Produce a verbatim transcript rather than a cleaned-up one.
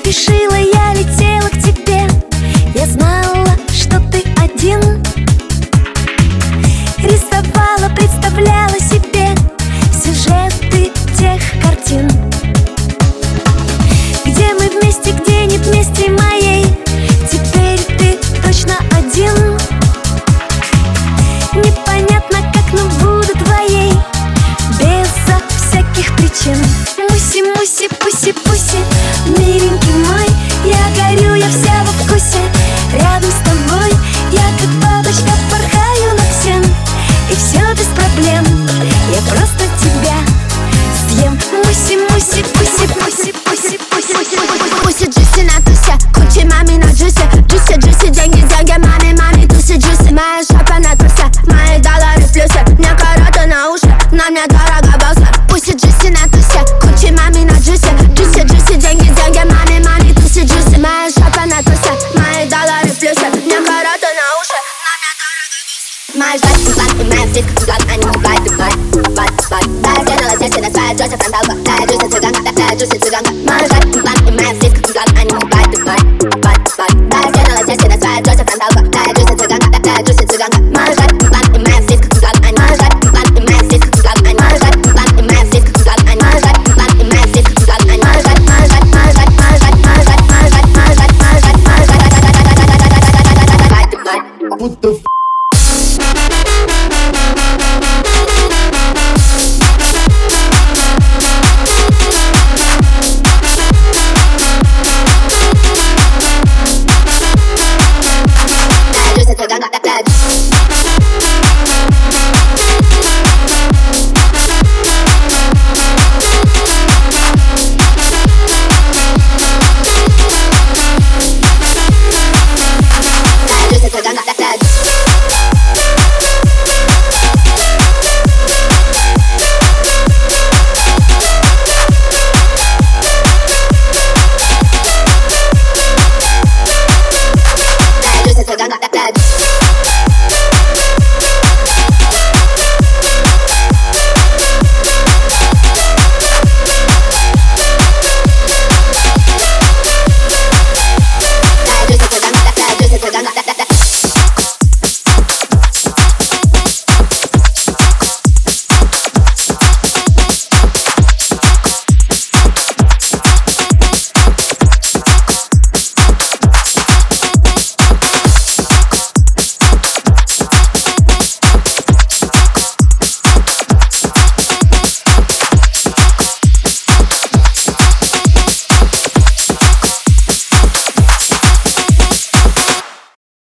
спешила, я летела к тебе. Я знала, что ты один. Рисовала, представляла себе сюжеты тех картин, где мы вместе, где нет вместе моей. Теперь ты точно один. Непонятно как, но буду твоей безо всяких причин. Муси, муси, пуси, пуси, миленький мой, я горю, я вся во вкусе. Рядом с тобой я как бабочка порхаю над всем. И все без проблем, я просто тебя съем. Муси, муси, пуси, пуси, пуси, пуси, пуси. Пуси джуси на тусе, кучи мами на джусе. Джуси, джуси, деньги, деньги, мами, мами, туси, джуси. Моя шапа на тусе, мои доллары в плюсе. Мне караты на уши, на мне дорого босса. Пуси джуси на тусе, кучи мами на джусе. Джуси, джуси, деньги, деньги, мами, мами, туси, джуси. Моя шапа на тусе, мои доллары в плюсе. Мне караты на уши, на мне дорого босса. Моя ждать, план, и моя фишка, план, они не плат, и плат, плат, плат. Да, я сделала здесь, и на своей джуси фронталка. Да, я джуси цыганка, да, я джуси цыганка. Моя ждать,